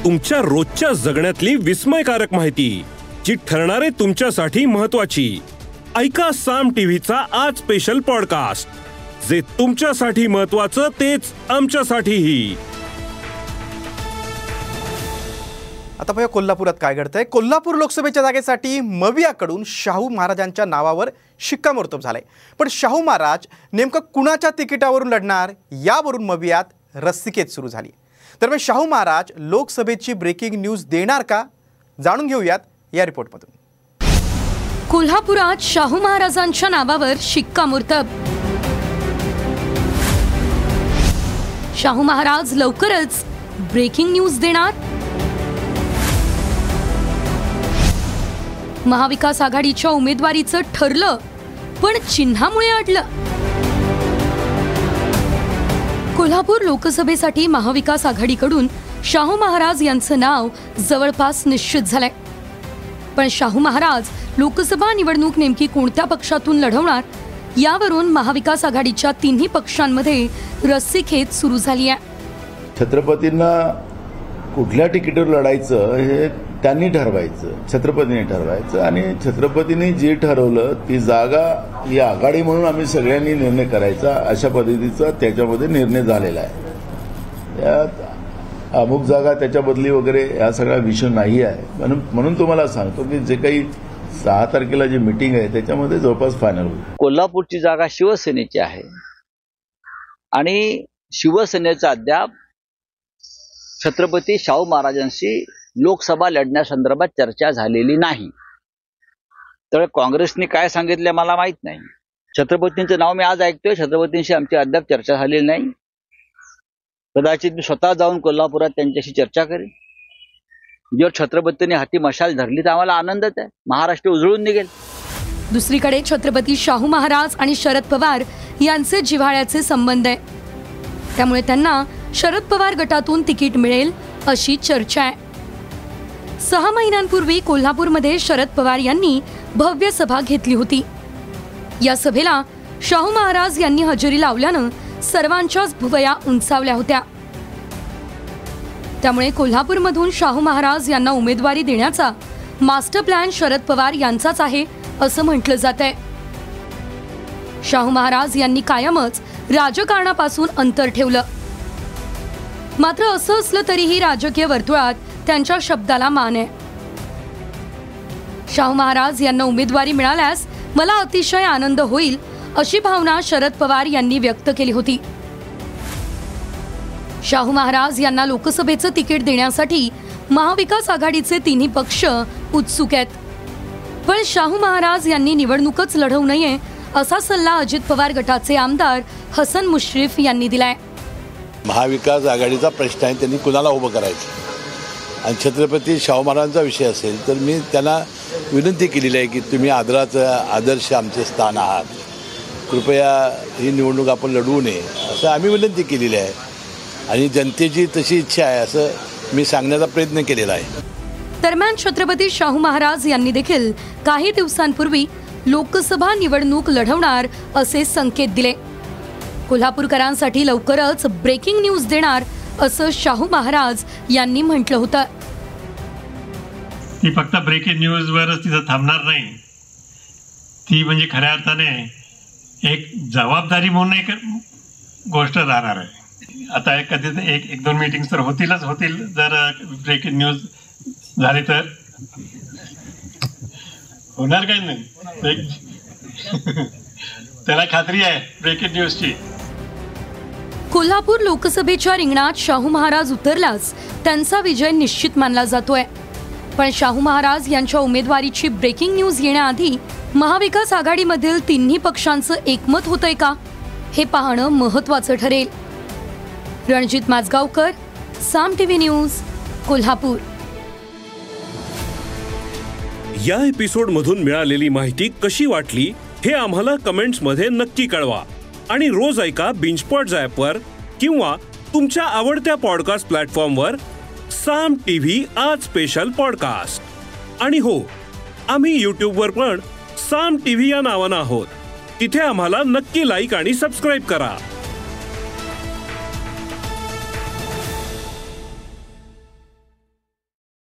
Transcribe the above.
तुमच्या रोजच्या जगण्यातली विस्मयकारक माहिती जी ठरणारे तुमच्यासाठी महत्वाची. ऐका साम टीव्हीचा आज स्पेशल पॉडकास्ट, जे तुमच्यासाठी महत्वाचं तेच आमच्यासाठीही. आता पाहूया कोल्हापुरात काय घडतंय. कोल्हापूर लोकसभेच्या जागेसाठी मवियाकडून शाहू महाराजांच्या नावावर शिक्कामोर्तब झालंय. पण शाहू महाराज नेमकं कुणाच्या तिकिटावरून लढणार यावरून मवियात रस्सीखेच सुरू झाली. दरम्यान शाहू महाराज लोकसभेची ब्रेकिंग न्यूज देणार का, जाणून घेऊयात या रिपोर्टमधून. कोल्हापुरात शाहू महाराजांच्या नावावर शिक्कामोर्तब. शाहू महाराज लवकरच ब्रेकिंग न्यूज देणार. महाविकास आघाडीच्या उमेदवारीचं ठरलं, पण चिन्हामुळे अडलं. कोल्हापूर लोकसभेसाठी महाविकास आघाडीकडून शाहू महाराज यांचं नाव जवळपास निश्चित झालंय. पण शाहू महाराज लोकसभा निवडणूक नेमकी कोणत्या पक्षातून लढवणार यावरून महाविकास आघाडीच्या तिन्ही पक्षांमध्ये रस्सीखेच सुरू झाली आहे. छत्रपतींना कुठल्या तिकीटवर लढायचं हे त्यांनी ठरवायचं, छत्रपतींनी ठरवायचं. आणि छत्रपतींनी जे ठरवलं ती जागा ही आघाडी म्हणून आम्ही सगळ्यांनी निर्णय करायचा, अशा पद्धतीचा त्याच्यामध्ये निर्णय झालेला आहे. यात अमुक जागा त्याच्या बदली वगैरे हा सगळा विषय नाही आहे. म्हणून तुम्हाला सांगतो की जे काही 6 तारखेला जी मीटिंग आहे त्याच्यामध्ये जवळपास फायनल होईल. कोल्हापूरची जागा शिवसेनेची आहे आणि शिवसेनेचा अद्याप छत्रपती शाहू महाराजांशी लोकसभा लढण्यासंदर्भात चर्चा झालेली नाही. तर काँग्रेसने काय सांगितलं मला माहित नाही. छत्रपतींचं नाव मी आज ऐकतोय, छत्रपतींशी आमची अद्याप चर्चा झालेली नाही. कदाचित मी स्वतः जाऊन कोल्हापुरात त्यांच्याशी चर्चा करेन. जर छत्रपतींनी हाती मशाल धरली तर आम्हाला आनंदच आहे, महाराष्ट्र उजळून निघेल. दुसरीकडे छत्रपती शाहू महाराज आणि शरद पवार यांचे जिव्हाळ्याचे संबंध आहे. त्यामुळे त्यांना शरद पवार गटातून तिकीट मिळेल अशी चर्चा आहे. 6 महिन्यांपूर्वी कोल्हापूरमध्ये शरद पवार यांनी भव्य सभा घेतली होती. या सभेला शाहू महाराज यांनी हजेरी लावल्यानं सर्वांच्याच भुवया उंचावल्या होत्या. त्यामुळे कोल्हापूरमधून शाहू महाराज यांना उमेदवारी देण्याचा मास्टर प्लॅन शरद पवार यांचाच आहे असं म्हटलं जात आहे. शाहू महाराज यांनी कायमच राजकारणापासून अंतर ठेवलं. मात्र असं असलं तरीही राजकीय वर्तुळात त्यांच्या शब्दाला मान आहे. शाहू महाराज यांना उमेदवारी मिळाल्यास मला अतिशय आनंद होईल अशी भावना शरद पवार यांनी व्यक्त केली होती. शाहू महाराज यांना लोकसभेचं तिकीट देण्यासाठी महाविकास आघाडीचे तिन्ही पक्ष उत्सुक आहेत. पण शाहू महाराज यांनी निवडणूकच लढवू नये असा सल्ला अजित पवार गटाचे आमदार हसन मुश्रीफ यांनी दिलाय. महाविकास आघाडीचा प्रश्न आहे, त्यांनी कुणाला उभं करायचं. आणि छत्रपती शाहू महाराजांचा विषय असेल तर मी त्यांना विनंती केलेली आहे की तुम्ही आदर्श आमचे स्थान आहात, कृपया ही निवडणूक आपण लढवू नये असं आम्ही विनंती केलेली आहे. आणि जनतेची तशी इच्छा आहे असं मी सांगण्याचा प्रयत्न केलेला आहे. दरम्यान छत्रपती शाहू महाराज यांनी देखील काही दिवसांपूर्वी लोकसभा निवडणूक लढवणार असे संकेत दिले. कोल्हापूरकरांसाठी लवकरच ब्रेकिंग न्यूज देणार असं शाहू महाराज यांनी म्हटलं होतं. ती फक्त ब्रेकिंग न्यूज वरच तिथं थांबणार नाही, ती म्हणजे खऱ्या अर्थाने एक जबाबदारी म्हणून एक गोष्ट राहणार आहे. आता कधी एक 2 मीटिंग्स तर होतील जर ब्रेकिंग न्यूज झाली तर. होणार काही नाही, त्याला खात्री आहे ब्रेकिंग न्यूजची. कोल्हापूर लोकसभेच्या रिंगणात शाहू महाराज उतरलाच त्यांचा विजय निश्चित मानला जातोय. पण शाहू महाराज यांच्या उमेदवारीची ब्रेकिंग न्यूज येण्याआधी महाविकास आघाडीमधील तिन्ही पक्षांचं एकमत होतंय का हे पाहणं महत्त्वाचं ठरेल. Ranjit Majgaonkar, Saam TV news, Kolhapur. या एपिसोडमधून मिळालेली माहिती कशी वाटली हे आम्हाला कमेंट्समध्ये नक्की कळवा. आणि रोज ऐका बिंचपॉट ॲपवर किंवा तुमच्या आवडत्या पॉडकास्ट प्लॅटफॉर्मवर साम टीव्ही आज स्पेशल पॉडकास्ट. आणि हो, आम्ही यूट्यूबवर पण साम टीव्ही या नावानं आहोत. तिथे आम्हाला नक्की लाईक आणि सबस्क्राईब करा.